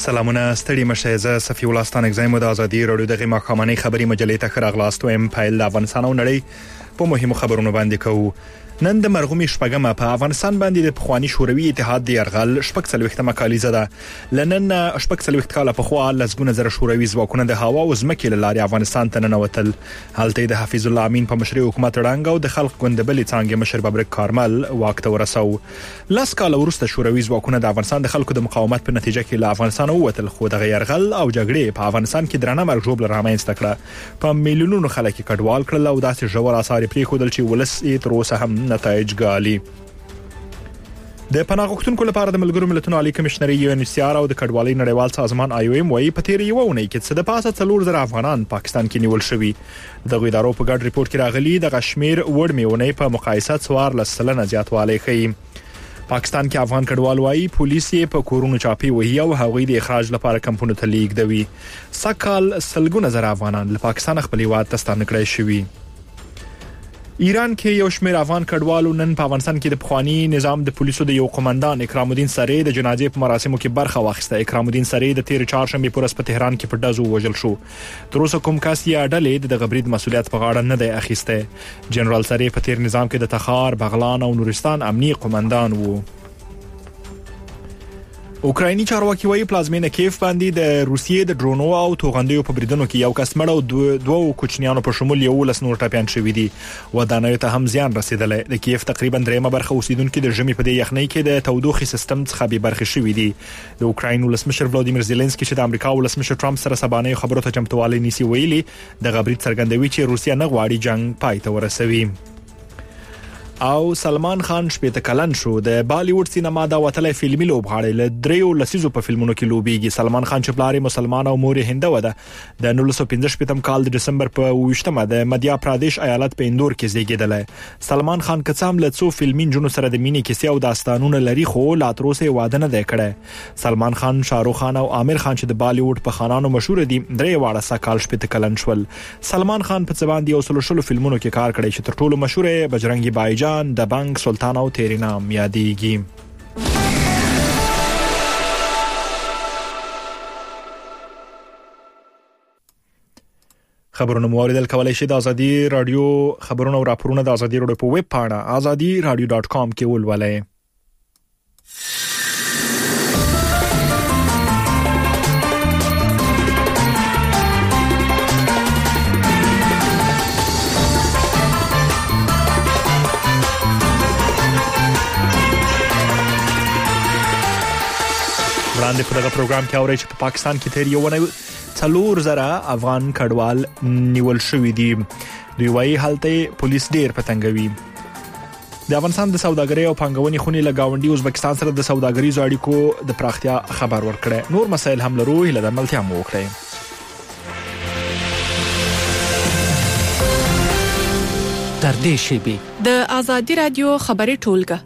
سلامونه ستړي مشه زه صفي الله ستانک زایم د ازادي رادیو دغه مخامنۍ خبري مجلې ته خراغلاست ويم پایل د افغانستان او نړۍ په مهمو خبرونو باندې کوو. نن د مرغومي شپږمه په افغانستان باندې د پخوانی شوروي اتحاد د يرغل شپږ څلويختمه کالیزه ده. لنن شپږ څلويخت کاله په خوا لزګونه زره شوروي ځواکونه د هوا او ځمکې لارې افغانستان ته ننوتل. هلته د حفیظ الله امین په مشرۍ حکومت وړاندې او د خلق ګوندبلې څنګه مشر ببرک کارمل واک ته ورسو. لاس کال وروسته شوروي ځواکونه د افغانستان د خلکو د مقاومت په نتیجه کې له افغانستان ووتل، خو د يرغل او جګړې په افغانستان کې درنه مرګ جوړ رامنځته کړه. په میلیونونو خلک کډوال کړل او داسې ژور آثار پرې خودل چې ولس یې تر اوسه هم نتایج ګالي. د پناه غوښتونکو لپاره د ملګرو ملتونو عالی کمشنري UNHCR او د کډوالۍ نړیوال سازمان IOM وايي په تیر یو ونې کې څه د پاسه 4,000 افغانان پاکستان کې نیول شوي. دغه ادارو په ګډ ریپورت کې راغلي د کشمیر وړمېونې په مقایسه 14% زیاتوالی ښيي. پاکستان کې افغان کډوال وايي پولیس یې په کورونو چاپی وهي او هغوی د اخراج لپاره کمپونو ته لیږدوي. سکهال سلګونه زره افغانان له پاکستان خپل هیواد ته ستانه کړي شوي. ایران کې یو شمېر افغان کډوالو نن په افغانستان کې د پخوانی نظام د پولیسو د یو قومندان اکرام الدین سری د جنازې په مراسمو کې برخه واخیسته. اکرام الدین سری د تیر چهارشنبه پر ورځ په تهران کې په ډزو وژل شو. تر اوسه کوم کس یا ډلې د غبرید مسولیت په غاړه نه دی اخیسته. جنرال سری په تیر نظام کې د تخار، بغلان او نورستان امنیي قومندان وو. اوکرایني چارواکي وايي پلازمینه کیف باندې د روسیې د ډرونو او توغندیو په بریدونو کې یو کس مړ او دوه کوچنیانو په شمول یو لس نور ټاپیان شوي دي. ودانیو ته هم زیان رسیدلی. د کیف تقریبا درېمه برخه اوسیدونکو د ژمي په دې یخنۍ کې د تودوخې سیستم څخه به برخه شوي دي. د اوکراین ولسمشر ولادیمیر زيلنسکي چې د امریکا ولسمشر ټرمپ سره سبانه خبرو ته چمتووالی نیسي ویلي د غبرید څرګندوي چې روسیا نه غواړي جنگ پای ته ورسوي. او سلمان خان شپېته کلن شو. د بالیوډ سینما دا وتلې فلمي لوبغاړی له دریو لسیزو په فلمونو کې لوبيږي. سلمان خان چې پلار مسلمان او مور هنده وده د 1915 کال د دسمبر په 28مه د مدیا پردیش ایالت په اندور کې زیږیدل. سلمان خان کڅام له څو فلمي جنونو سره د مینې کیسې او داستانونه لري، خو لا تر اوسه واده نه دی کړی. سلمان خان، شاهرخ خان او عامر خان چې د بالیوډ په خانانو مشهور دي درې واړه سکهال شپېته کلن شول. سلمان خان په څه باندې یو سلو فلمونو کې کار کړی چې تر ټولو مشهور بجرنگی بایجان، د بنک، سلطان او تیری نام یادېږي. خبرونه موریدل کولای شي د ازادي رادیو خبرونه او راپورونه د ازادي رادیو په ویب پاڼه azadiradio.com کې ولولئ. وړاندې په دغه پروګرام کې اوري چې په پاکستان کې تیر یو ونه 4,000 افغان کډوال نیول شوي دي. دوی وايي هلته پولیس ډیر پتنګوي. د افغانستان د سوداګرۍ او پانګونې خونې له گاونډي ازبکستان سره د سوداګریزو اړیکو د پراختیا خبر ورکړي. نور مسایل هم لرو، هله د ملتیا مو وکړي. تر دې شی د ازادي رادیو خبري ټولګه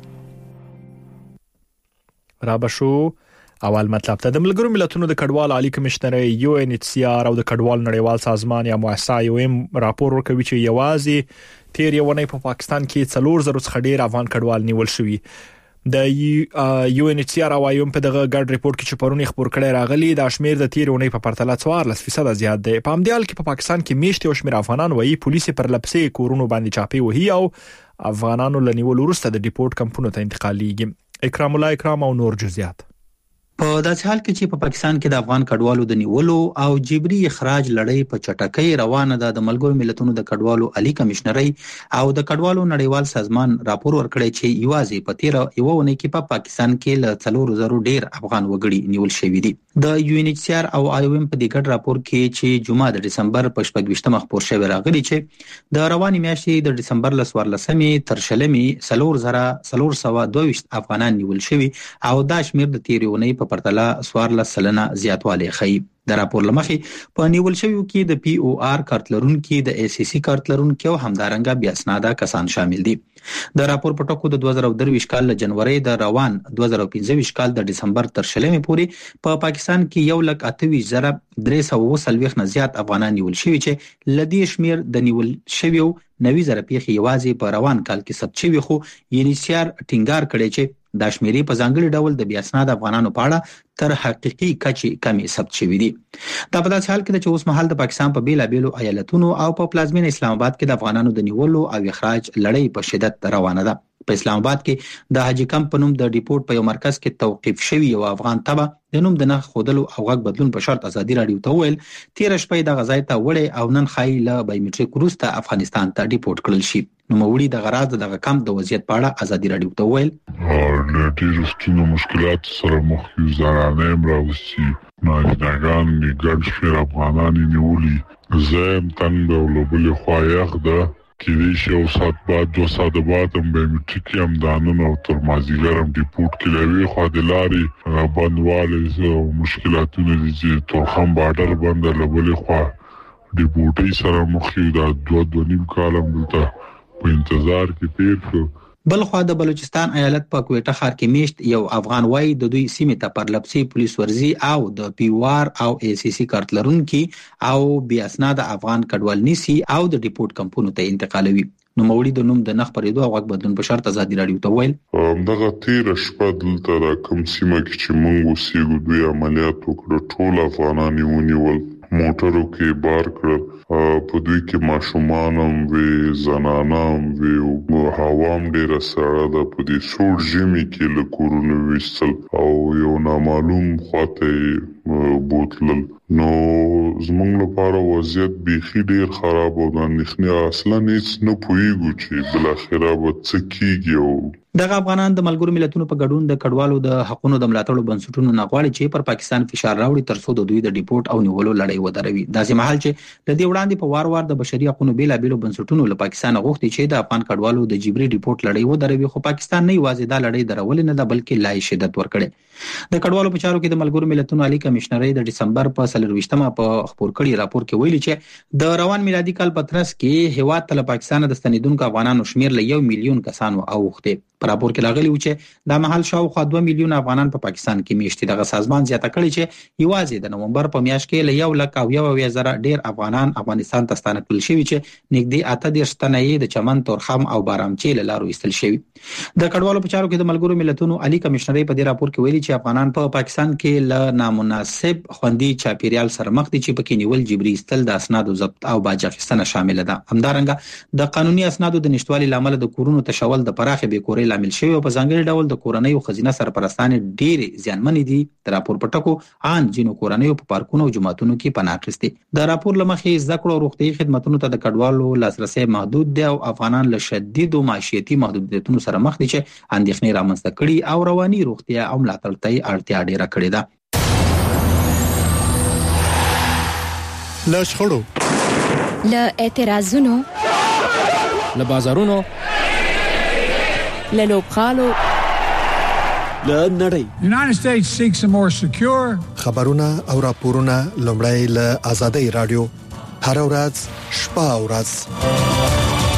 را بشو. اول مطلب ته د ملګرو ملتونو د کډوال عالی کمشنري UNHCR او د کډوال نړیوال سازمان یا مؤسسه IOM راپور ورکوي چې یوازې تیر یو نه په پاکستان کې 4,000 څخه ډیر افغان کډوال نیول شوي. د UNHCR او IOM په دغه ګډ ریپورت کې چې پرونی خبر کړی راغلی د شمیر د تیر ونې په پرتله 14% زیات دی. په همدې حال کې په پاکستان کې میشت یو شمیر افغانان وایي پولیس پر لپسې کورونو باندې چاپی وهي او افغانانو لنیول وروسته د ډیپورت کمپونو ته انتقالیږي. اکرام الله اکرام او نور جزئیات. په داسې حال کې چې په پاکستان کې د افغان کډوالو د نیولو او جبري اخراج لړۍ په چټکۍ روانه ده. د ملګرو ملتونو د کډوالو عالی کمشنري او د کډوالو نړیوال سازمان راپور ورکړی چې یوازې په تیر یو ونې کې په پاکستان کې له 4,000 ډیر افغان وګړي نیول شوي دي. د UNHCR او IOM په دې ګډ راپور کې چې جمعه د دسمبر په 28مه خبر شوی راغلی چې د رواني میاشتې د دسمبر ل 14مې تر 20 422 افغانان نیول شوي او دا شمیر د تیر ونې په پرتله 14% زیاتوالی ښيي. د راپور لمخې په نیول شویو کې د POR کارت لرونکي، د ACC کارت لرونکي او همدارنګه بیا اسناده کسان شامل دي. د راپور په ټکو د 2023 کال له جنوري د روان 2025 کال د دسمبر تر 20 پورې په پاکستان کې 1,28,340 نه زیات افغانان نیول شوي چې لدی شمیر د نیول شویو 90,000 پیښې یوازې په روان کال کې ثبت شوي. خو UNHCR ټینګار کړی چې دا شمیرې په ځانګړي ډول د بې اسناده افغانانو په اړه تر حقيقي کچې کمې ثبت شوې دي. دا په داسې حال کې چې اوس مهال د پاکستان په بیلابیلو ایالتونو او په پلازمینه اسلام آباد کې د افغانانو د نیولو او اخراج لړۍ په شدت روانه ده. په اسلام آباد کې د حاجی کمپ په نوم د ډیپورت په یو مرکز کې توقيف شوی یو افغان تبع د نوم د نخ خودلو او غږ بدلون په شرط ازادي رادیو ته ویل 13 شپې د غزای ته وړي او نن خای له بایومټریک وروسته افغانستان ته ډیپورت کړل شي. نو موړي د غراض د کمپ د وضعیت په اړه ازادي رادیو ته ویل له ډیرو ستونو مشکلات سره مخ یو زنانه راوستي ناجنګان ګډ شمیر افغانان نیولي زم تنګ او لوبل خوایغ ده کې شو سات بعد 2 ساعت بعد هم به میټریک هم دانون او تر مازیګر هم ډیپورت کړي خو د لارې بندواله او مشکلاتونه دي چې تورخم بارډر بند لوبل خو ډیپورټي سره مخ یو د 2.5 کال هم دلته په انتظار کې تیر شو. بل خو د بلوچستان ایالت په کوټه ښار کې میشت یو افغان وای د دوی سیمه ته پر لپسي پولیس ورزي او د پیوار او ای سی سی کارت لرونکي او بیا اسناد افغان کډوال نیسی او د ډیپورت کمپونو ته انتقالوي. نو موړي د نوم د نخ پرېدو او غږ بدلون په شرط ازادي رادیو ته ویل دغه 13 شپه دلته را کوم سیمه کې چې مونږ اوسېږو دوی عملیات وکړ ټول افغانان ونیول موټرو کې بار کړ په دوی کې ماشومان هم وی زنانان وی او هوام ډیره سړه ده په دې سوړ ژمي کې له کورونو وستل او یو نامعلوم خواته بوتلل نو زمونږ لپاره وضعیت بیخي ډیر خراب او د نخنه اصلا هیڅ نه پوهیږو چې بل اخره به څه کیږي. او دغه افغانان د ملګرو ملتونو په ګډون د کډوالو د حقوقو د ملاتړ بنسټونو نغواړي چې پر پاکستان فشار راوړي ترڅو د دوی د ډیپورت او نیولو لړۍ ودروي. دا چې محل چې د دې وړاندې په وار وار د بشري حقوقو بیلابیلو بنسټونو له پاکستان غوښتي چې د افغان کډوالو د جبري ډیپورت لړۍ ودروي خو پاکستان نه یوازې دا لړۍ درول نه ده بلکې لای شدت ورکړي. د کډوالو په چارو کې د ملګرو ملتونو عالی کمشنري د ډسمبر په 24مه په خبر کړي راپور کې ویلي چې د روان میلادي کال په ترڅ کې هیواد ته پاکستان د ستنیدونکو افغانانو شمیر له 1 میلیون کسانو اوخته. په راپور کې راغلی و چې د محل شاوخوا 2 میلیون افغانان په پاکستان کې میشتي. دغه سازمان زیاته کړي چې یوازې د نومبر په میاشت کې له 1,01,000 ډیر افغانان افغانستان ته ستانه کړل شوي چې نږدې 8 تنه د چمن تورخم او بارامچی له لارو ایستل شوي. د کډوالو په چارو کې د ملګرو ملتونو عالی کمشنري په دې راپور کې ویلي چې افغانان په پاکستان کې له نامناسب خوندي چاپیریال سره مخ دي چې پکې نیول جبري استل د اسنادو ضبط او باج اخیستنه شامل ده. همدارنګه د قانوني اسنادو د نشټوالي لامل د کورونو تشول د پراخه بیکوري لامل شوی او په ځانګړي ډول د کورنۍ او خزینه سرپرستانې ډېر زیانمنې دي. د راپور په ټکو ان جنو کورنۍ په پارکونو او جماعتونو کې پناه اخیستي. د راپور لمخې زده کړو او روغتي خدماتو ته د کډوالو لاسرسي محدود دي او افغانان له شدید او معیشتي محدودیتونو سره مخ دي چې اندېښنې رامنځته کړي او رواني روغتیا او ملاتړ ته اړتیا ډیره کړې ده. له شخړو له اعتراضونو له بازارونو له لوبغالو له نړۍ The United States seeks a more secure خبرونه او راپورونه لومړی له آزادۍ رادیو هر ورځ شپه او ورځ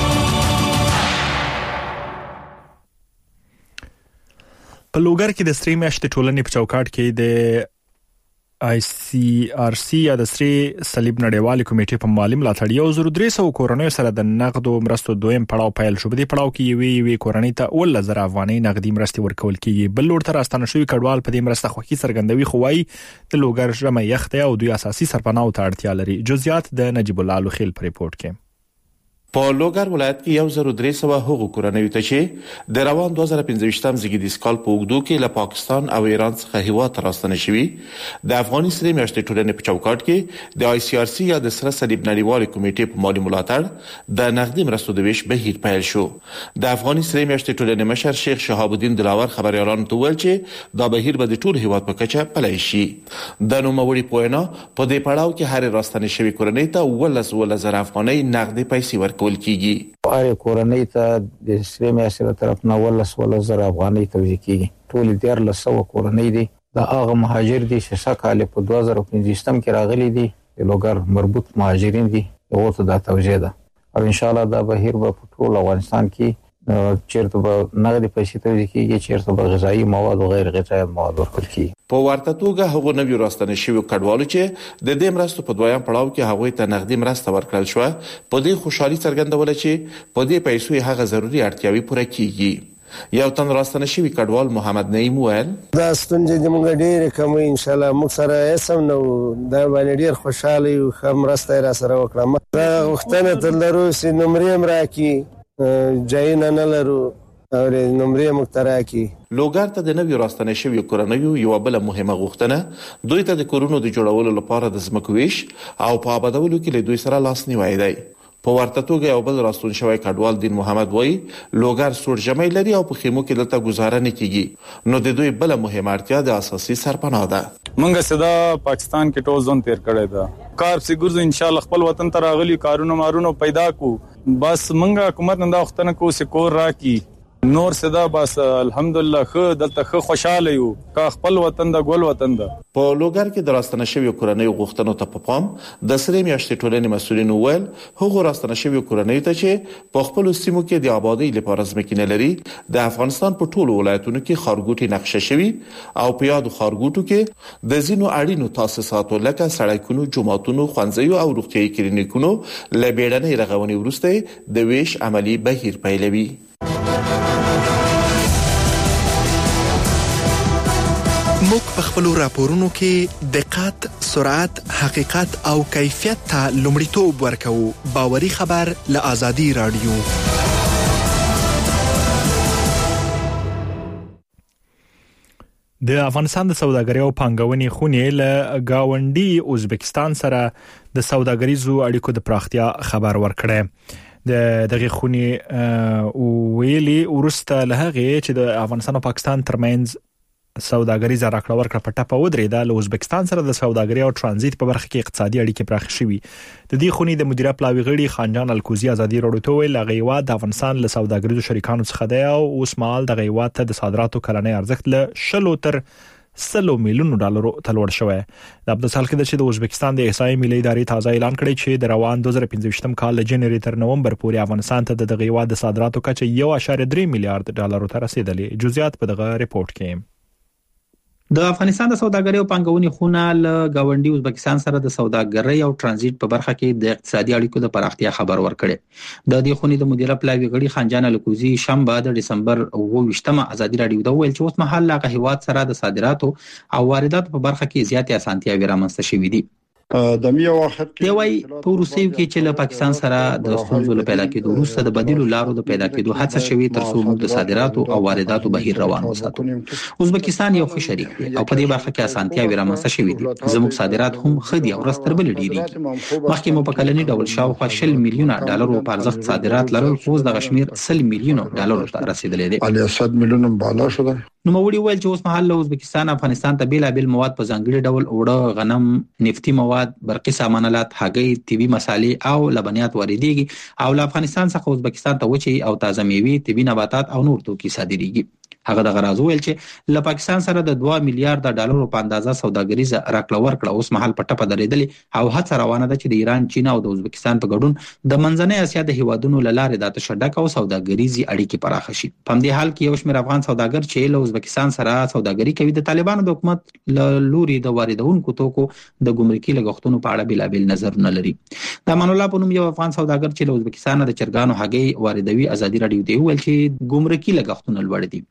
په لوګر کې د سری میاشتې ټولنې په چوکاټ کې د آی سی آر سی یا د سری صلیب نړیوالې کمیټې په مالی ملاتړ 1300 کورنۍ سره د نقدو مرستو دویم پړاو پیل شو. په دې پړاو کې یوې کورنۍ ته 1,000 افغانۍ نقدي مرستې ورکول کیږي. بل لور تر استانه شوی کډوال په دې مرسته خوښي څرګندوي خو وايي د لوګر ژمه یخته او دوی اساسي سرپناه ته اړتیا لري. جزئیات د نجیب الله لوخیل په ریپورت کې. په لوګر ولایت کې 1300 هغو کورنۍ ته چې د روان 2015 زیږدیز کال په اوږدو کې له پاکستان او ایران څخه هیواد ته راستنه شوي د افغاني سری میاشتې ټولنې په چوکاټ کې د آی سی آر سی یا د سره صلیب نړیوالې کمیټې په مالی ملاتړ د نقدي مرستو د ویش بهیر پیل شو. د افغاني سری میاشتې ټولنې مشر شیخ شهاب الدین دلاور خبريالانو ته ویل چې دا بهیر به د ټول هیواد په کچه پلی شي. د نوموړي پوینا په دې پړاو کې هر راستنه شوی کورنۍ ته 1,000 افغانۍ نقدي پیسې ورکول کیږي. هر کورنۍ ته د سری میاشتې طرف نه 1,000 افغانۍ توزیع کیږي. ټول 1300 کورنۍ دي. دا هغه مهاجر دي چې سکهاله په 2015 کې راغلي دي. د لوګر مربوط مهاجرین دي. هغه ته دا توزیع ده او ان شاء الله دا بهیر به په ټول افغانستان کې چیرته به نغدي پیسې توزیع کیږي، چیرته به غذایی مواد او غیر غذایی مواد ورکول کیږي. په ورته توګه هغه نوی راستنه شوی کډوالو چې د دې مرستو په دویم پړاو کې هغوی ته نقدي مرسته ورکړل شو په دې خوشحالي څرګندول چې په دې پیسو هغه ضروري اړتیاوي پوره کیږي. یو تن راستنه شوی کډوال محمد نعیم ویل دا ستونزې د موږ ډېر کوم ان شاء الله موږ سره اسم نو دا باندې ډېر خوشاله یو خمرسته را سره وکړم دا وختونه تر لرو سي نمرې مراکي جاین نه لرو او نمرې مختراکي لوګر ته د نوی راستنه شوی کورنیو یو بل مهمه غوښتنه دوی ته د کورونو د جوړولو لپاره د ځمکويش او په آبادولو کې له دوی سره لاس نیوي دی په ورته توګه یو بل راستون شوی کډوال دین محمد وای لوګر سور جمعي لري او په خیمو کې دلته گزاره نه کیږي نو د دوی بل مهمه اړتیا د اساسي سرپناه ده منګه صدا پاکستان کې ټول ځون تیر کړی دا کار سي ګرځو ان شاء الله خپل وطن ته راغلي کارونه مارونو پیدا کو بس منګه حکومت نن دا وختنه کو سکور راکی نور صدا بس الحمدلله خو دلته خو خوشاله یو کا خپل وطن د ګل وطن ده په لوګر کې د راستنه شوی کورنۍ غوښتنو ته په پام د سری میاشتې ټولنې مسؤلین ویل هغه راستنه شوی کورنۍ ته چې په خپل سیمو کې د آبادی لپاره ځمکې لري د افغانستان په ټولو ولایتونو کې خارګوټي نقشه شوی او په یاد خارګوټو کې د زینو اړینو تاسیساتو لکه سړکونو جوماتونو ښوونځیو او روغتیايي کلینیکونو لبیړنۍ رغونې وروسته د ویش عملی بهیر پیلوي موږ په خپل راپورونو کې دقت، سرعت، حقیقت او کیفیت ته لومړیتوب ورکوو. باوري خبر له آزادي رادیو. د افغانستان د سوداګرۍ او پانګونې خونې له گاونډي ازبکستان سره د سوداګریزو اړیکو د پراختیا خبر ورکړی. دغه خونې ویلي ورسته له هغه چې د افغانستان او پاکستان ترمنځ سوداګریز راکړه ورکړه په ټاپه ودرېده له ازبکستان سره د سوداګرۍ او ترانزیت په برخه کې اقتصادي اړیکې پراخ شوي. د دې خونې د مدیره پلاوی غړي خانجان الکوزی ازادي راډیو ته ویل هغه د افغانستان له سوداګریزو شریکانو څخه دی او اوس مال د غیوات ته د صادراتو کلنۍ ارزښت له 10 تر 100 میلیون ډالر ته لوړ شوی. د ابدسال کې د ازبکستان د احصایې ملي ادارې تازه اعلان کړی چې د روان 2015 کال له جنوري تر نومبر پورې افغانستان ته د غیوات د صادراتو کچه 1.3 میلیارډ ډالر ته رسیدلې. جزئیات په دغه ریپورت کې د افغانستان د سوداګرۍ او پانګونې خونه له گاونډي ازبکستان سره د سوداګرۍ او ترانزیت په برخه کې د اقتصادي اړیکو د پراختیا خبر ورکړي. د دې خونې د مدیره پلاوی غړي خانجان الکوزی شنبه د ډسمبر 28مه ازادي راډیو ته ویل چې اوس مهال له هیواد سره د صادراتو او وارداتو په برخه کې زیاتې اسانتیاوې رامنځته شوې دي. د میو وخت کې وای په روسیو کې چې له پاکستان سره د ستونزو له پیدا کېدو وروسته د بدیلو لارو د پیدا کېدو هڅه شوې تر څو موږ د صادراتو او وارداتو بهیر روان وساتو. ازبکستان یو ښه شریک دی او په دې برخه کې اسانتیاوې رامنځته شوې دي. زموږ صادرات هم ښه دي او ورستر بل ډیریږي. مخکې مو په کلنی ډول شاوخوا 10 میلیونه ډالر په ارزښت صادرات لرل خو د غشمیر 100 میلیونه ډالر ته رسیدلې دي. علي 100 میلیونه بالا شو ده. نو موري ویل چې اوس مهال له ازبکستان افغانستان ته بیلابل مواد په ځانګړي ډول اوړه، غنم، نفتي مواد، برقي سامانالات، هګۍ، طبي مصالې او لبنیات واردېږي او له افغانستان څخه ازبکستان ته وچې او تازه میوې، طبي نباتات او نور توکي صادرېږي. هغه د غراز ویل چې له پاکستان سره د 2 میلیارډ ډالر په اندازه سوداګریزه راکړه ورکړه اوس مهال په ټپه درېدلې او هڅه روانه ده چې د ایران، چین او د ازبکستان په ګډون د منځنۍ اسیا د هیوادونو لاره د تشدد او سوداګریزي اړیکې پراخ شي. په دې حال کې یو شمېر افغان سوداګر چې له ازبکستان سره سوداګري کوي د طالبانو د حکومت له لوري د واردونکو توکو د ګمرکي لګښتونو په اړه بلابل نظرونه لري. د امان الله په نوم یو افغان سوداګر چې له ازبکستان د چرګانو هګۍ واردوي ازادي راډیو ته ویل چې ګمرکي لګښتونه لوړ دي.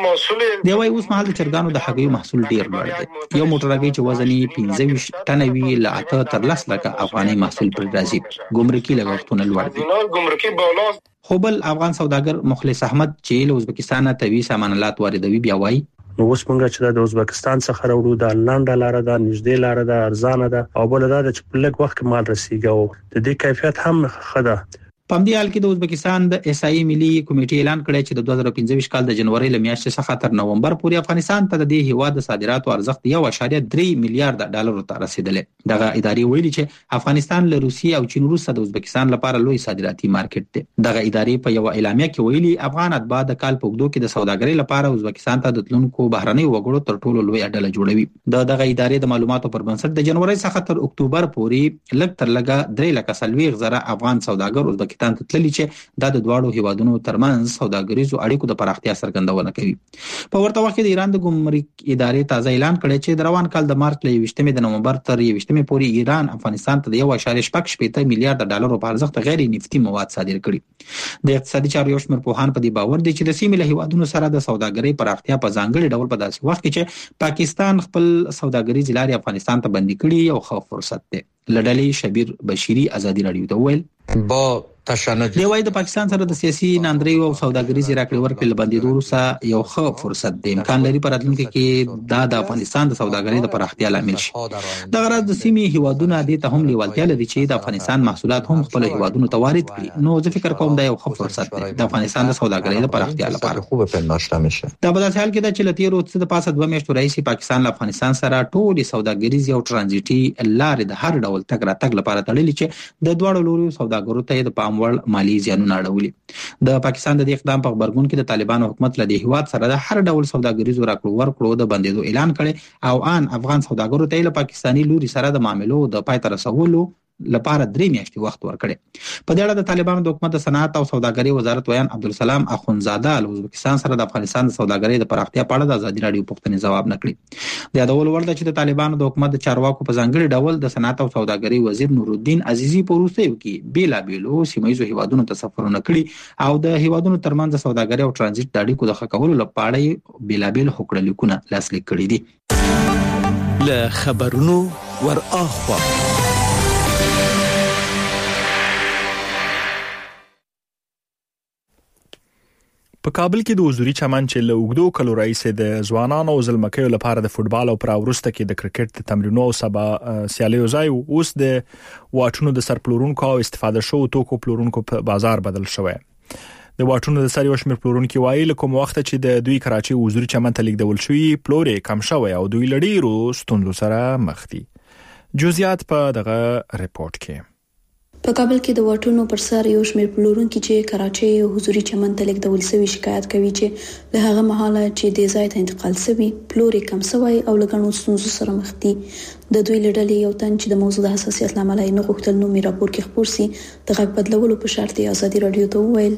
دی وايي اوس مهال د چرګانو د هګیو محصول ډیر لوړ دی. یو موټر هګۍ چې وزن یې 25 ټنه وي له 8 تر 10 لک افغاني محصول پر راځي. ګمرکي لګښتونه لوړ دي. خو بل افغان سوداګر مخلص احمد چې له ازبکستان طبي سامانالات واردوي بیا وايي نو اوس موږ چې د ازبکستان څخه راوړو د لنډه لار ده، نږدې لار ده، ارزانه ده او بل دا چې په لږ وخت کې مال رسیږي او د دې کیفیت هم ښه ده. په دې حال کې د ازبکستان د احصایې ملي کمیټې اعلان کړی چې د 2015 کال د جنوري له میاشتې څخه تر نومبر پورې افغانستان ته د دې هیواد د صادراتو ارزښت 1.3 میلیارډ ډالر ته رسیدلې. دغه ادارې ویلي چې افغانستان له روسیې او چین وروسته د ازبکستان لپاره لوی صادراتي مارکیټ دی. دغه ادارې په یو اعلامیه کې ویلي افغان اتباع د کال په اوږدو کې د سوداګرۍ لپاره ازبکستان ته د تلونکو بهرنۍ وګړو تر ټولو لوی ډله جوړوي. دغه ادارې د معلوماتو پر بنسټ د جنوري څخه تر اکتوبر پورې لږ تر لږه 3 لک 40 زره افغان سوداګر ازبکستان پاکستان ته تللی چې د دواړو هیوادونو ترمنځ سوداګریزو اړیکو د پراختیا څرګندونه کوي. په ورته وخت کې د ایران د ګمرک ادارې تازه اعلان کړی چې د روان کال د مارچ له 20 د نومبر تر 20 پورې ایران افغانستان ته 1.8 میلیارډ ډالر په ارزښت غیر نفتي مواد صادر کړي. د اقتصادي چارو یو شمېر پوهان په دې باور دي چې د سیمې له هیوادونو سره د سوداګرۍ پراختیا په ځانګړي ډول په داسې وخت کې چې پاکستان خپل سوداګریز لارې افغانستان ته بندي کړي یو ښه فرصت دی. لړلې شبیر بشيري ازادي رادیو ته ویل با تشنج دی وای د پاکستان سره د سیاسي ناندریو او سوداګریز راکړې ورکړې لبندې وروسته یو ښه فرصت دی. امکان لري په راتلونکي کې د افغانستان د سوداګرۍ د پراختیا لامل شي. د غرض د سیمې هیوادونو د ته هم لیوالتیا لري چې د افغانستان محصولات هم خپل هیوادونو ته وارد کړي. نو زه فکر کوم دا یو ښه فرصت دی د افغانستان د سوداګرۍ د پراختیا لپاره. خوبه پنداشته میشه. دا په داسې حال کې چې لتیرو څه د پاسه 2 میاشتو راځي پاکستان له افغانستان سره ټول سوداګریز او ترانزیټي لارې د هر ډول تګ راتګ لپاره تړلې چې د دواړو لوري سوداګرو ته د پام وړ مالی زیانونه اړولي. د پاکستان د اقدام په خبرګون کې د طالبانو حکومت له دې هیواد سره د هر ډول سوداګریزو راکړو ورکړو د بندیدو اعلان کړي او ان افغان سوداګرو ته له پاکستاني لوري سره د معاملو د پای ته رسولو لپاره 3 میاشتې وخت ورکړي. په دې اړه د طالبانو د حکومت د صنعت او سوداګرۍ وزارت ویان عبدالسلام اخونزاده له ازبکستان سره د افغانستان د سوداګرۍ د پراختیا په اړه د ازادي رادیو پوښتنې ځواب نکړي. د یادول وړ ده چې د طالبانو د حکومت د چارواکو په ځانګړي ډول د صنعت او سوداګرۍ وزیر نورالدین عزیزي په وروستیو کې بیلابیلو سیمایي هیوادونو ته سفرونه کړي او د هیوادونو ترمنځ د سوداګرۍ او ترانزیت د اړیکو د ښه کولو لپاره بیلابیل هوکړه لیکونه لاسلیک کړي دي. له خبرونو ور اخوا په کابل کې د حضوري چمن چې له اوږدو کلو راهیسې د ځوانانو او زلمکیو لپاره د فوتبال او پراورسته کې د کرکټ د تمرینونو او سبا سیالیو ځای اوس د واټونو د سرپلورونکو او استفاده شوو توکو پلورونکو په بازار بدل شوی. د واټونو د سر یو شمېر پلورونکو وایي له کوم وخت چې د دوی کراچي حضوري چمن ته لیږدول شوی پلورې کم شوی او دوی لړیرو ستونزو سره مخ دي. جزئیات په دغه ریپورت کې. په کابل کې د واټونو پر سر یو شمېر پلورونکي چې کراچي او حضوري چمن ته لیږدول شوی شکایت کوي چې له هغه مهاله چې د ځای ته انتقال شوی پلورې کم شوی او له ګڼو ستونزو سره مخ دي. د دوی لړلې یو تن چې د موضوع د حساسیت لامل یې نه غوښتل نو می راپور کې خبر سي د غږ بدلولو په شرط یې ازادي رادیو ته وویل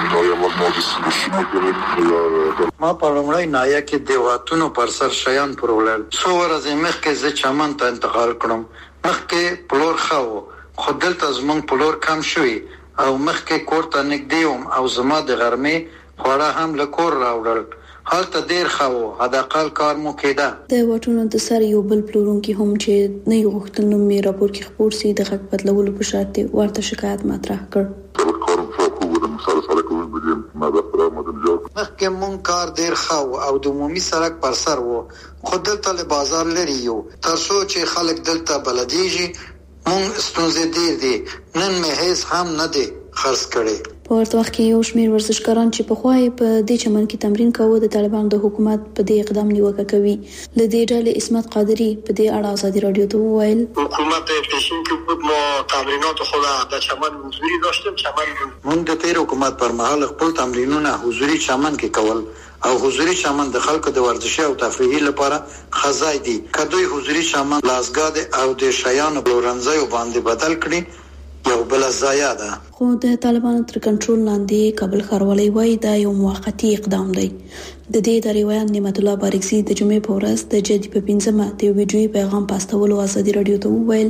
ما په لومړی نایا کې د واټونو پر سر شیان پرولل څو ورځې مخکې زه چمن ته انتقال کړم. مخکې پلور خاو خو دلته زمونږ پلور کم شوی او مخکې کور ته نږدې وم او زما د غرمې خواړه هم له کور راوړل. هلته ډیر ښه و، حداقل کار مو کېده. د واټونو د سر یو بل پلورونکي هم چې نه یې غوښتل نوم یې راپور کې خپور سي د غږ بدلولو په شرط ورته شکایت مطرح کړ. مخکې مونږ کار ډیر ښه و او د عمومي سړک پر سر و خو دلته له بازار لري یو تر څو چې خلک دلته بلدیږي مونږ ستونزې ډیر دي. نن مې هیڅ هم نه دی خرڅ کړي. په ورته وخت کې یو شمېر ورزشکاران چې په خوای په دې چمن کې تمرین کاوه د طالبانو د حکومت په دې اقدام نیوکه کوي. ل دې ډلې اسمت قادری په دې اړه ازادي رادیو ته وویل حکومت افتشین کې بود ما تمرینات خود در چمن حضوری داشتیم. چمن مونږ د تیر حکومت پر مهال خپل تمرینونه حضوری چمن کې کول او حضوری چمن د خلکو د ورزشي او تفریحي لپاره خزای دي. کدوې حضوری چمن لاسګاد او د شیانو بلورنځي باندې بدل کړي یو بل ضایع ده. خو د طالبانو تر کنټرول لاندې کابل ښاروالۍ وایي دا یو موقتی اقدام دی. د دې د روایت نعمت الله بارکزي د جمعې په ورځ د جدي په 15مه د ویډیوي پیغام پاستولو ازادي رادیو ته وویل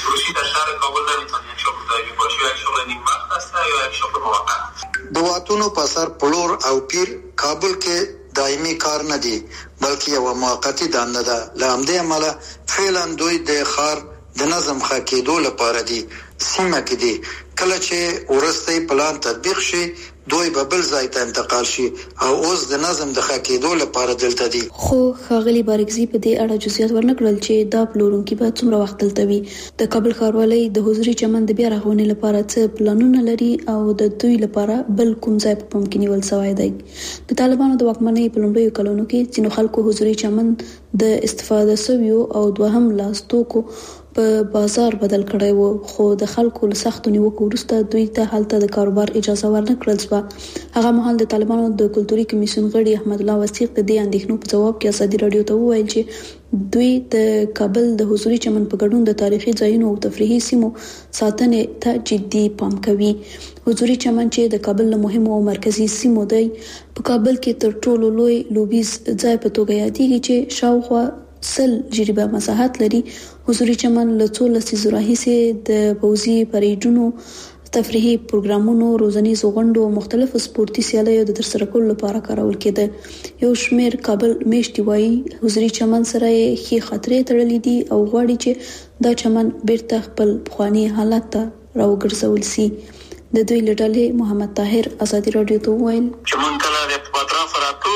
د واټونو په سر پلور او پیر کابل کې دایمي کار نه دی بلکې یو موقتی دنده ده. له همدې عمله فعلا دوی د ښار د نظم ښه کېدو لپاره دي سیمه کې دي. کله چې ورستۍ پلان تطبیق شي دوی به بل ځای ته انتقال شي او اوس د نظم د ښه کېدو لپاره دلته دي. خو ښاغلي بارکزي په دې اړه جزئیات ورنکړل چې دا پلورونکي به څومره وخت دلته وي. د کابل ښاروالۍ د حضوري چمن د بیا رغونې لپاره څه پلانونه لري او د دوی لپاره بل کوم ځای په پام کې نیول شوی دی. د طالبانو د واکمنۍ په لومړیو کلونو کې ځینو خلکو حضوري چمن د استفاده سویو او دوهم لاس توکو په بازار بدل کړی وو، خو د خلکو له سختو نیوکو وروسته دوی ته هلته د کاروبار اجازه ورنکړل شوه. هغه مهال د طالبانو د کلتوري کمیسیون غړي احمد الله وثیق د دې اندېښنو په جواب کې ازادي رادیو ته وویل چې دوی د کابل د حضوري چمن په ګډون د تاریخي ځایونو او تفریحي سیمو ساتنې ته جدي پام کوي. حضوري چمن چې د کابل له مهمو او مرکزي سیمو دی، په کابل کې تر ټولو لوی لوبیز ځای په توګه یادېږي چې شاوخوا 100 جریبه مساحت لري. حضوري چمن له 14 لسیزو راهیسې د پوځي پریډونو، تفریحي پروګرامونو، روزنیز غونډو او مختلفو سپورتي سیالیو د ترسره کولو لپاره کارول کېده. یو شمېر کابل میشتي وایي حضوري چمن سره یې ښې خاطرې تړلې دي او غواړي چې دا چمن بیرته خپل پخواني حالت ته راوګرځول شي. د دوی له ډلې محمد طاهر ازادي رادیو ته وویل چې مونږ کله د پاتران فراتو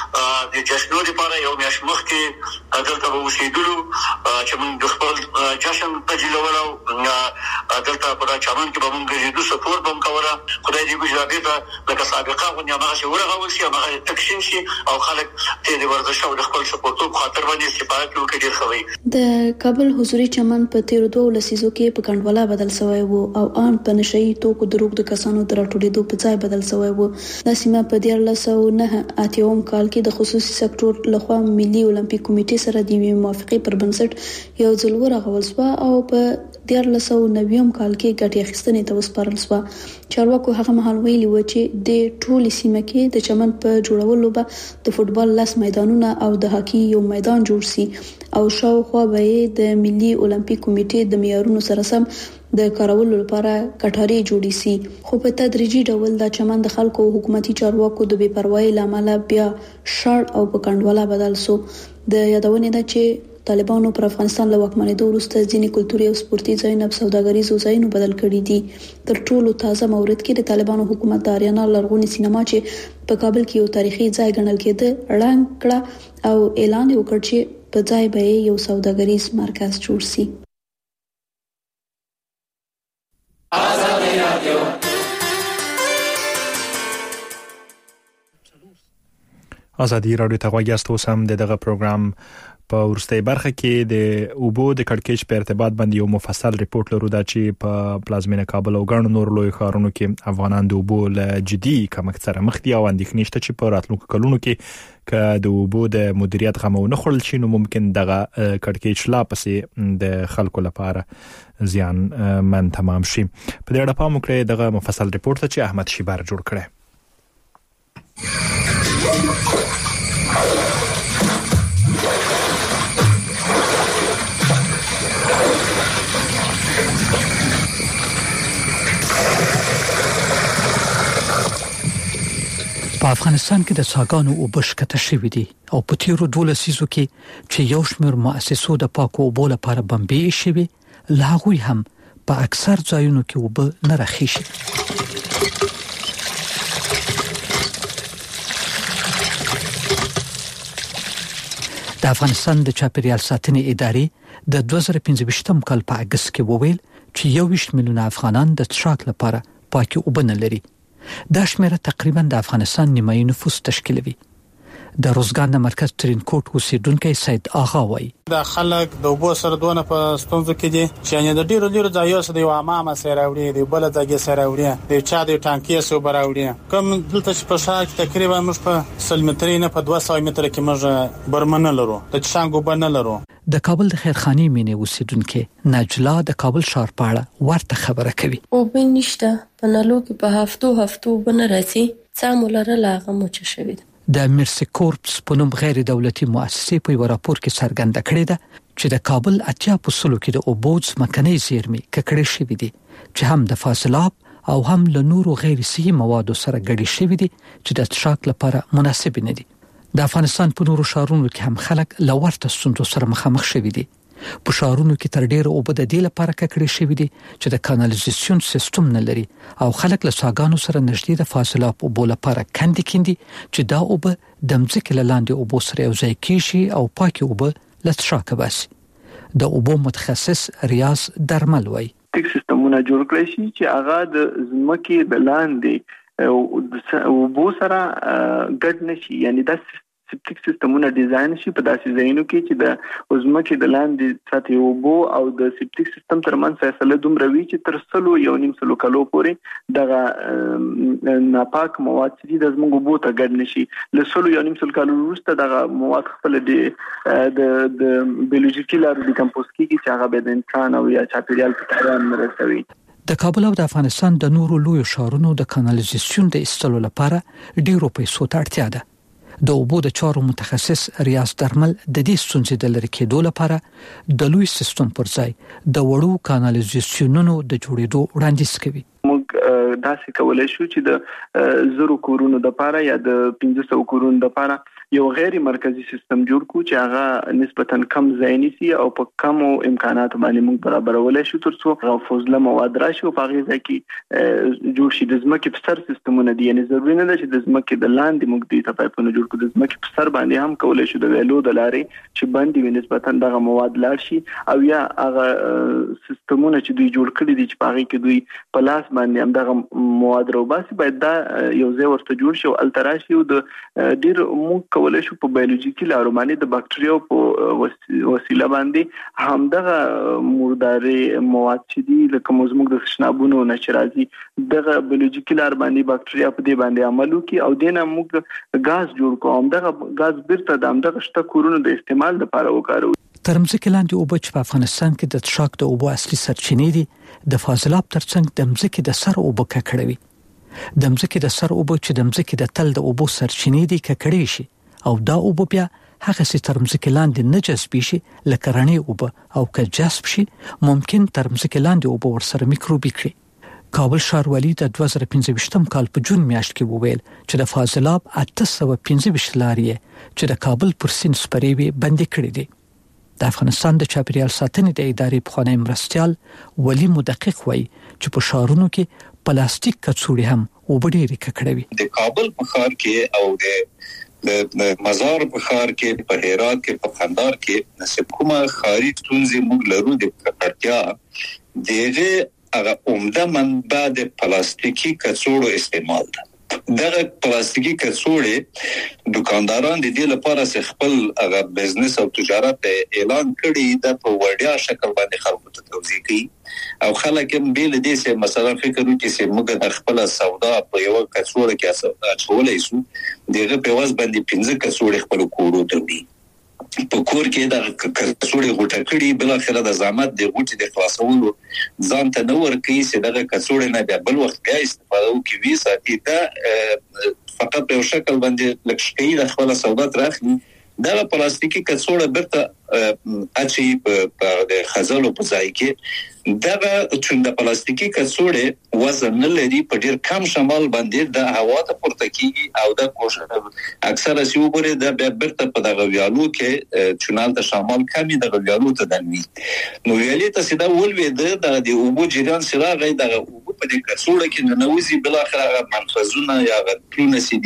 د جشنو لپاره یو میاشت مخکې دلته به اوسېدلو چې مونږ د خپل جشن تجلولو دلته په چمن کې به مونږ ګرځېدو، سپورت به مونږ کوله. خدای دې وکړي بېرته لکه سابقه غوندې هماغسې ورغول شي، هماغسې تکشین شي او خلک د ورزش او د خپل سپورټو په خاطر باندې استفاده وکړي. ډېر ښه وي. د کابل حضوري چمن په تیرو 2 لسیزو کې په کنډواله بدل شوی وو او ان په نشئی توکو د روغ د کسانو د راټولېدو په ځای بدل شوی وو. دا سیمه په 1989 کال کې د خصوصي سکتور لخوا ملي اولمپیک کمیټې سره د موافقې پر بنسټ یو ځل ورغول شو او په 1990 کال کې ګټې اخیستنې ته وسپارل شو. چارواکو هغه مهال ویلي و چې د ټولې سیمه کې د چمن په جوړولو به د فوټبال 10 میدانونه او د هاکي یو میدان جوړ شي او شاوخوا به د ملي اولمپیک کمیټې د معیارونو سره سم د کارولو لپاره کټاري جوړې شي. خو په تدریجي ډول دا چمن د خلکو او حکومتي چارواکو د بې پروايي لامل بیا شړ او په کنډواله بدل شو. د یادونې ده چې طالبانو پر افغانستان له واکمنېدو وروسته ځینې کلتوري او سپورتي ځایونه په سوداګریزو ځایونو بدل کړي دي. تر ټولو تازه مورد کې د طالبانو حکومت د آریانا لرغونې سینما چې په کابل کې یو تاریخي ځای ګڼل کېده ړنګ کړه او اعلان وکړ چې په ځای به یو سوداګریز مرکز جوړ شي. ازادي رادیو ته غوږی یاست. اوس هم دغه پروګرام په ورستۍ برخه کې د اوبو د کړکېچ په ارتباط باندې یو مفصل ریپورت لرو دا چې په پلازمینه کابل او ګڼو نور لوی ښارونو کې افغانان د اوبو له جدي کمښت سره مخ دي او اندېښنې شته چې په راتلونکو کلونو کې که د اوبو د مدیریت غمو نه خورل شي نو ممکن دغه کړکېچ لا پسې د خلکو لپاره زیان من تمام شي. په دې اړه پام وکړئ دغه مفصل ریپورت چې احمد شیبر جوړ کړی. په افغانستان کې د څاګانو اوبه ښکته شوې دي او په تیرو 2 لسیزو کې چې یو شمېر مؤسسو د پاکو اوبو لپاره بمبې شوي، لا هغوی هم په اکثر ځایونو کې اوبه نه راخیږي. د افغانستان د چاپیریال ساتنې ادارې د 2015 کال په اگست کې وویل چې 21 میلیونه افغانان د څښاک لپاره پاکي اوبه نه لري. دا شمیره تقریبا د افغانستان نیمایي نفوس تشکیلوي. د روزګان د مرکز ترینکوټ اوسیدونکو سید آغا وایي د خلک د اوبو سره دونه په ستونزو کې دي چې د ډیرو ځایونو سره یو امامه سره وړي دی، بل ځای سره وړي دی، چا د ټانکي سره براوړي. کوم دلته چې په شاک تقریبا موږ په 100 متري نه په 200 متر کې موږ برمنه لرو، د چشانګو بنه لرو. د کابل د خیرخانی مینې اوسیدونکو نجلا د کابل ښار په اړه ورته خبره کوي. اوبه نشته، په نالو کې په هفتو بنه راځي، سامولره لاغه موچ شوی. د مرسی کورپس په نوم غیر دولتي مؤسسې په یو راپور کې څرګنده کړې ده چې د کابل 80% کې د اوبو ځمکنۍ زیرمې ککړې شوې دي چې هم د فاضلاب او هم له نورو غیر صحي موادو سره ګډې شوې دي چې د څښاک لپاره مناسب نه دي. د افغانستان په نورو ښارونو کې هم خلک له ورته ستونزو سره مخامخ شوي دي. په ښارونو کې تر ډیره اوبه د دې لپاره ککړې شوې دي چې د کانالیزاسیون سیستم نه لري او خلک له څاګانو سره نږدې د فاضلاب اوبو لپاره کندي چې دا اوبه د ځمکې له لاندې اوبو سره یو ځای کیږي او پاکي اوبه له څښاکه باسي. د اوبو متخصص ریاض درمل وایي ټیک سیستمونه جوړ کړی شي چې هغه د ځمکې د لاندې اوبو سره ګډ نشي، یعنی دا سپټیک سیستمونه ډیزاین شي په داسې ځایونو کې چې د ازمکه د لاندې سطحي اوبو او د سپټیک سیستم ترمنځ فاصله دومره وي چې تر 1.5 کلو پورې دغه ناپاک مواد چې د زموږ اوبو ته ګډ نشي. له 1.5 کلو وروسته دغه مواد خپل د بیولوژیکي لارو ډیکمپوز کیږي چې هغه به د انسان او یا چاپیریال په تاوان رسوي. د کابل او د افغانستان د نورو لوی ښارونو د کانالیزاسیون د ایستلو لپاره ډیرو پیسو ته اړتیا ده. د اوبو د چارو متخصص ریاض درمل د دې ستونزې د لرې کېدو لپاره د لوی سیستم پر ځای د وړو کانالیزاسیونونو د جوړېدو وړاندیز کوي. موږ داسې کولای شو چې د 0 کورونو د لپاره یا د 1500 کورونو د لپاره یو غیر مرکزی سیستم جوړ کو چې هغه نسبتاً کم ځای نیسي او په کم امکانات باندې موږ برابرولای شو ترڅو فوزله مواد راشي او په هغه ځای کې جوړ شي. د ځمکې په سر سیستمونه دي، یعنی ضروري نه ده چې د ځمکې د لاندې موږ د پایپونو جوړ کړو، د ځمکې په سر باندې هم کولای شو د ویلو د لارې چې باندې وي نسبتاً دغه مواد لاړ شي او یا هغه سیستمونه چې دوی جوړ کړي دي چې په هغه کې دوی په لاس باندې هم دغه مواد روباسي باید دا یو ځای ورته جوړ شي او التراشي او د ډیر موږ کولای شو په بایولوژیکي لارو باندې د باکټریاو په وسیله باندې همدغه مرداري مواد چې دي لکه موږ د شنابونو نشرازي دغه بایولوژیکي لار باندې باکټریا په دې باندې عمل وکي او دینه موږ غاز جوړ کوو. دغه غاز بیرته د همدغه شته کورونو د استعمال لپاره وکاروو. ترمځکه لاندې اوبه چې په افغانستان کې د څښاک د اوبو اصلي سرچینې دي د فاضلاب ترڅنګ د مځکې د سر اوبه ککړوي. د مځکې د سر اوبه چې د مځکې د تل د اوبو سرچینې دي ککړې شي او دا اوبه بیا هغه سي ترمځکه لاندې نه جذب شي لکه رڼې اوبه او که جذب شي ممکن ترمځکه لاندې اوبه ورسره میکروبي کړي. کابل ښاروالي د 2015 کال په جون میاشت کې وویل چې د فاضلاب 815 لارې چې د کابل پر سیند سپرې وي بندي کړې دي. د افغانستان د چاپیریال ساتنې د ادارې پخوانی مرستیال ولی مدقق وایي چې په ښارونو کې پلاستیک کڅوړې هم وبډېری ککړوي. د کابل په ښار کې او د مزار په ښار کې په هرات کې په قندهار کې نسب کومه ښاري ستونزې موږ لرو د ککړتیا دغه هغه عمده منبع د پلاستیکي کڅوړو استعمال ده. دغه پلاستیکي کڅوړې دکانداران د دې لپاره چې خپل هغه بزنس او تجارت اعلان کړي د په وړیا شکل باندې خلکو ته توضیح کوي او خلک هم بیل دې چې مثلا فکر وکړي چې موږ د خپل سودا په یو کڅوړه کې اچولای شو دغه په واس باندې 15 کڅوړې خپل کورو ته وړي په کور کې د کڅوړې غوټه کړي بل اخره د زحمت د غوټې د خلاصولو ځان ته نور کوي چې دغه کڅوړې نه بیا بل وخت بیا استفاده وکړي ساتي دا فقط په شکل باندې لکشکې د خپل سودا ترخني دا پلاستیکي کڅوړه برته اچي په د خزلو په ځای کې دغه چې د پلاستیکي کڅوړې وزن نه لري په ډیر کم شمال باندې د هوا ته پورته کیږي او د کوشش اکثره سی وګوري د برته په دغه ویالو کې چونال ته شمال کمی دغه ویالو ته دني نو ویالې ته سیده ولوي د اوبو جریان سره غي دغه اوبو په دې کڅوړه کې ننوزي بل اخره منفذونه یا غټونه سي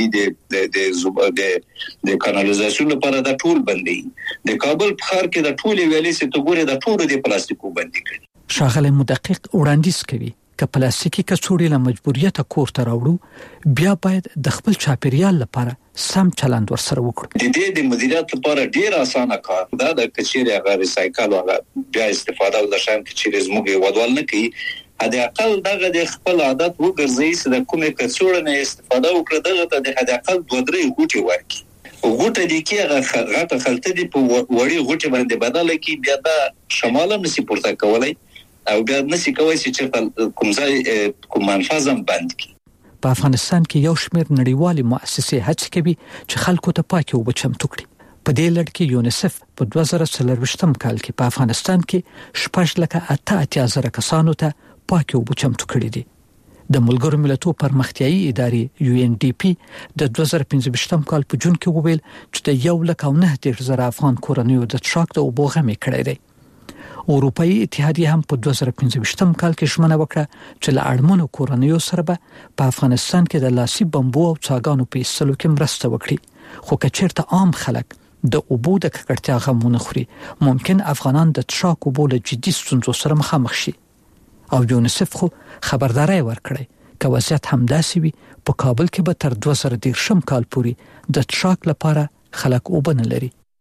دي د کانالیزاسیون لپاره د ټول بندي د کابل په ښار کې د ټول ویالې سي ته ګوري د ټول د پلاستیکو بندي کړي. ښاغلی مدقق وړاندیز کوي چې پلاستیکي کڅوړې له مجبوریت کور ته راوړو بیا باید د خپل چاپیریال لپاره سم چلند ورسره وکړو. د دې د مدیریت لپاره ډیر اسانه کار دا د کچېره هغه ریسایکل او بیا استفاده او د شان کچېره زموږ ودوال نه کوي هدا اقل دغه د خپل عادت وګرځي چې د کومه کڅوړه نه استفاده وکړي دغه ته د هدا اقل 2-3 غوټي ورکړي غوټه دي کې غټه خلطه دي په وړي غوټي باندې بدل کی بیا د شمال نسی پورته کولای او بیا نسی کوي چې کوم ځای کوم منفذم بند کی. په افغانستان کې یو شمېر نړیوالې مؤسسې هڅه کوي چې خلکو ته پاکي اوبه چمتو کړي. په دې لړ کې یونیسف په 2024 کال کې په افغانستان کې 8,88,000 کسانو ته پاکي اوبه چمتو کړي دي. د ملګرو ملتونو پرمختیایي ادارې UNDP د 2015 کال په جون کې وویل چې د 1,09,000 افغان کورنیو د څښاک د اوبو غمې کړې ده. اروپאי اتحادیه هم په 2015 کال کې ژمنه وکړه چې له اړمنو کورنیو سره به په افغانستان کې د لاسي بمبو او څاګانو په ایستلو کې مرسته وکړي خو که چیرته عام خلک د اوبو د ککړتیا غمونه خوري ممکن افغانان د څښاک اوبو له جدي ستونزو سره مخامخ شي. او یونیسف خو خبرداري ورکړي که وضعیت همداسې وي په کابل کې به تر 2030 کال پورې د څښاک لپاره خلک وبنه لري.